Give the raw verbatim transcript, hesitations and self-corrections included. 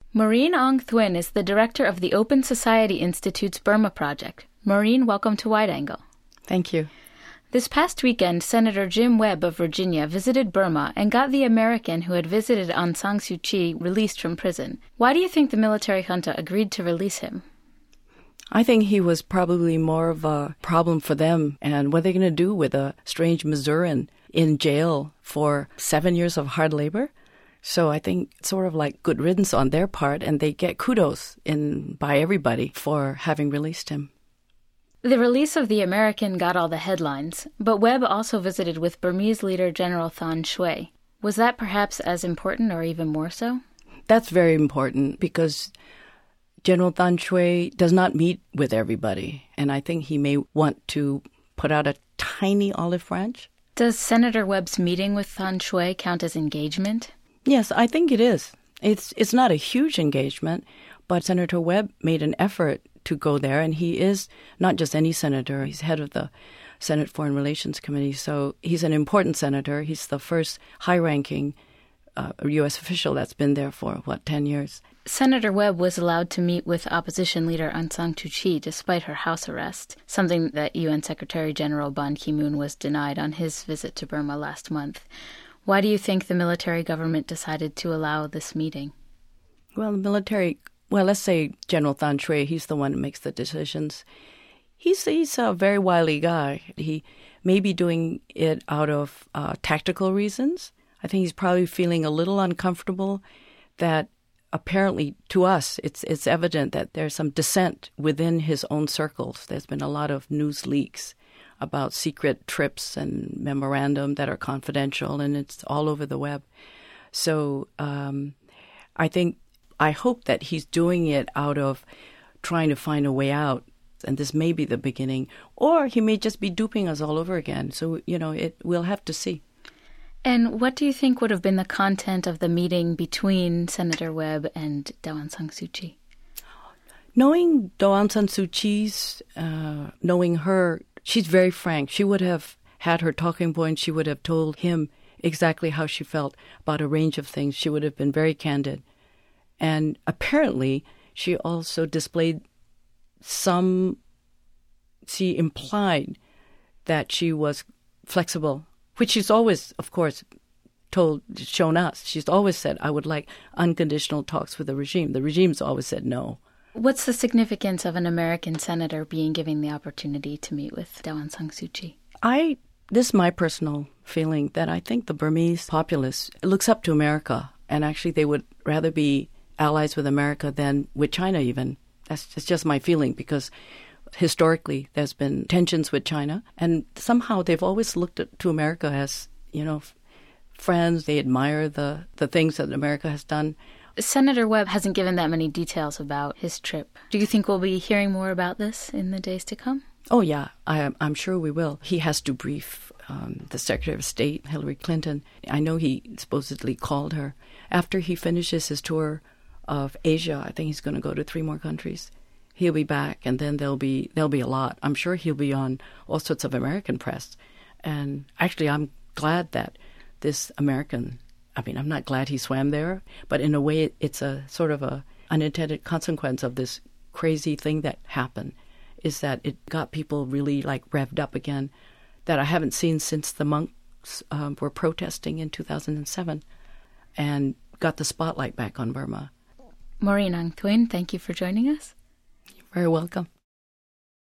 Maureen Ong Thwin is the director of the Open Society Institute's Burma Project. Maureen, welcome to Wide Angle. Thank you. This past weekend, Senator Jim Webb of Virginia visited Burma and got the American who had visited Aung San Suu Kyi released from prison. Why do you think the military junta agreed to release him? I think he was probably more of a problem for them. And what are they going to do with a strange Missourian in jail for seven years of hard labor? So I think it's sort of like good riddance on their part, and they get kudos in by everybody for having released him. The release of the American got all the headlines, but Webb also visited with Burmese leader General Than Shwe. Was that perhaps as important or even more so? That's very important because General Than Shwe does not meet with everybody, and I think he may want to put out a tiny olive branch. Does Senator Webb's meeting with Than Shwe count as engagement? Yes, I think it is. It's it's not a huge engagement, but Senator Webb made an effort to go there, and he is not just any senator. He's head of the Senate Foreign Relations Committee, so he's an important senator. He's the first high-ranking uh, U S official that's been there for, what, ten years. Senator Webb was allowed to meet with opposition leader Aung San Suu Kyi despite her house arrest, something that U N Secretary General Ban Ki-moon was denied on his visit to Burma last month. Why do you think the military government decided to allow this meeting? Well, the military, well, let's say General Than Shwe, he's the one who makes the decisions. He's, he's a very wily guy. He may be doing it out of uh, tactical reasons. I think he's probably feeling a little uncomfortable that apparently to us it's it's evident that there's some dissent within his own circles. There's been a lot of news leaks about secret trips and memorandum that are confidential, and it's all over the web. So um, I think, I hope that he's doing it out of trying to find a way out, and this may be the beginning, or he may just be duping us all over again. So, you know, it we'll have to see. And what do you think would have been the content of the meeting between Senator Webb and Aung San Suu Kyi? Knowing Aung San Suu Kyi's, uh, knowing her, she's very frank. She would have had her talking points. She would have told him exactly how she felt about a range of things. She would have been very candid. And apparently, she also displayed some, she implied that she was flexible, which she's always, of course, told, shown us. She's always said, I would like unconditional talks with the regime. The regime's always said no. What's the significance of an American senator being given the opportunity to meet with Aung San Suu Kyi? I, this is my personal feeling, that I think the Burmese populace looks up to America, and actually they would rather be allies with America than with China even. That's, that's just my feeling, because historically there's been tensions with China, and somehow they've always looked at, to America as, you know, friends. They admire the, the things that America has done. Senator Webb hasn't given that many details about his trip. Do you think we'll be hearing more about this in the days to come? Oh, yeah, I, I'm sure we will. He has to brief um, the Secretary of State, Hillary Clinton. I know he supposedly called her. After he finishes his tour of Asia, I think he's going to go to three more countries. He'll be back, and then there'll be there'll be a lot. I'm sure he'll be on all sorts of American press. And actually, I'm glad that this American, I mean, I'm not glad he swam there, but in a way, it's a sort of a unintended consequence of this crazy thing that happened, is that it got people really like revved up again, that I haven't seen since the monks um, were protesting in two thousand seven, and got the spotlight back on Burma. Maureen Ong Thwin, thank you for joining us. You're very welcome.